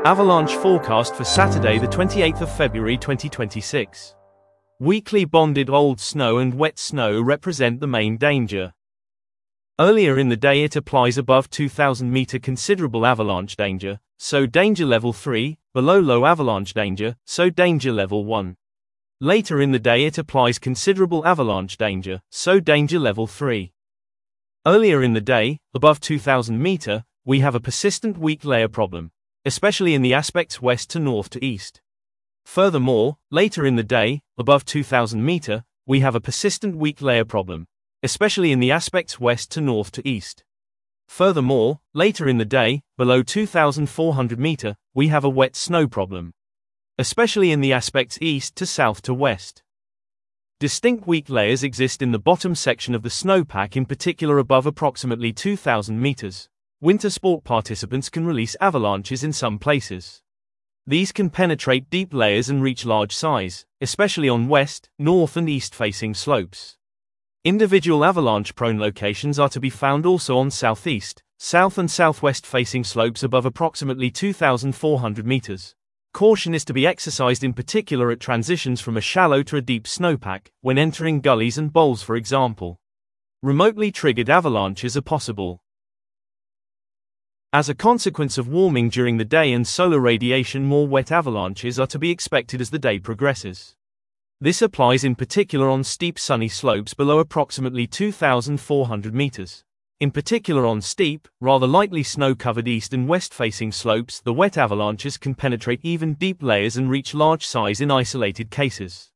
Avalanche forecast for Saturday, the 28th of February 2026. Weekly bonded old snow and wet snow represent the main danger. Earlier in the day it applies above 2,000 meter considerable avalanche danger, so danger level 3, below low avalanche danger, so danger level 1. Later in the day it applies considerable avalanche danger, so danger level 3. Earlier in the day, above 2,000 meter, we have a persistent weak layer problem, especially in the aspects west to north to east. Furthermore, later in the day, above 2,000 meter, we have a persistent weak layer problem, especially in the aspects west to north to east. Furthermore, later in the day, below 2,400 meter, we have a wet snow problem, especially in the aspects east to south to west. Distinct weak layers exist in the bottom section of the snowpack, in particular above approximately 2,000 meters. Winter sport participants can release avalanches in some places. These can penetrate deep layers and reach large size, especially on west, north and east-facing slopes. Individual avalanche-prone locations are to be found also on southeast, south and southwest-facing slopes above approximately 2,400 meters. Caution is to be exercised in particular at transitions from a shallow to a deep snowpack, when entering gullies and bowls for example. Remotely triggered avalanches are possible. As a consequence of warming during the day and solar radiation, more wet avalanches are to be expected as the day progresses. This applies in particular on steep sunny slopes below approximately 2,400 meters. In particular on steep, rather lightly snow-covered east and west-facing slopes, the wet avalanches can penetrate even deep layers and reach large size in isolated cases.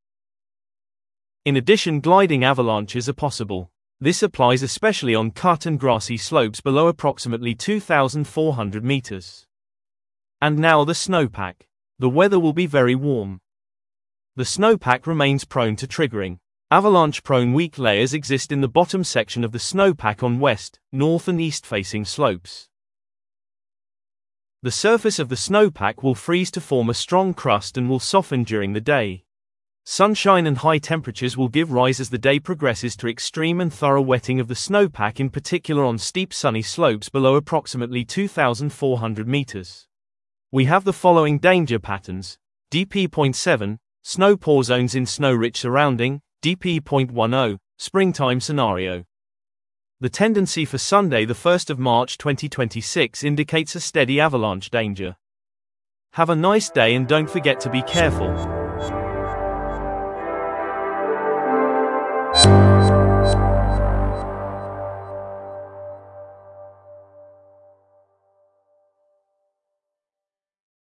In addition, gliding avalanches are possible. This applies especially on cut and grassy slopes below approximately 2,400 meters. And now the snowpack. The weather will be very warm. The snowpack remains prone to triggering. Avalanche-prone weak layers exist in the bottom section of the snowpack on west, north and east-facing slopes. The surface of the snowpack will freeze to form a strong crust and will soften during the day. Sunshine and high temperatures will give rise as the day progresses to extreme and thorough wetting of the snowpack, in particular on steep sunny slopes below approximately 2,400 meters. We have the following danger patterns: DP.7, snow pour zones in snow-rich surrounding, DP.10, springtime scenario. The tendency for Sunday, the 1st of March 2026, indicates a steady avalanche danger. Have a nice day and don't forget to be careful.